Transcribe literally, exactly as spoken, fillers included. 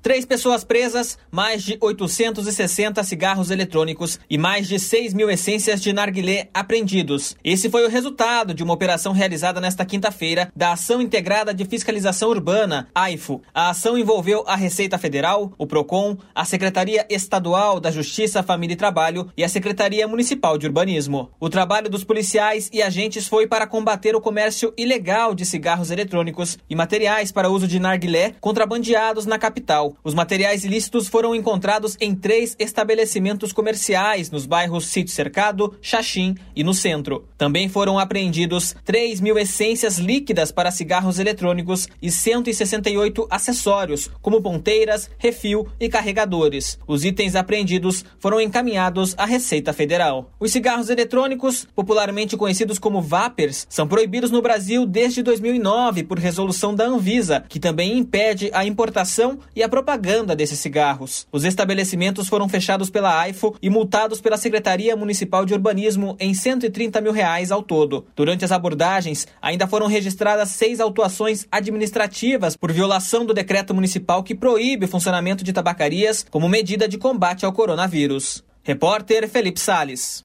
Três pessoas presas, mais de oitocentos e sessenta cigarros eletrônicos e mais de seis mil essências de narguilé apreendidos. Esse foi o resultado de uma operação realizada nesta quinta-feira da Ação Integrada de Fiscalização Urbana, A I F U. A ação envolveu a Receita Federal, o PROCON, a Secretaria Estadual da Justiça, Família e Trabalho e a Secretaria Municipal de Urbanismo. O trabalho dos policiais e agentes foi para combater o comércio ilegal de cigarros eletrônicos e materiais para uso de narguilé contrabandeados na capital. Os materiais ilícitos foram encontrados em três estabelecimentos comerciais nos bairros Sítio Cercado, Xaxim e no centro. Também foram apreendidos três mil essências líquidas para cigarros eletrônicos e cento e sessenta e oito acessórios, como ponteiras, refil e carregadores. Os itens apreendidos foram encaminhados à Receita Federal. Os cigarros eletrônicos, popularmente conhecidos como vapers, são proibidos no Brasil desde dois mil e nove por resolução da Anvisa, que também impede a importação e a propaganda desses cigarros. Os estabelecimentos foram fechados pela A I F U e multados pela Secretaria Municipal de Urbanismo em cento e trinta mil reais ao todo. Durante as abordagens, ainda foram registradas seis autuações administrativas por violação do decreto municipal que proíbe o funcionamento de tabacarias como medida de combate ao coronavírus. Repórter Felipe Salles.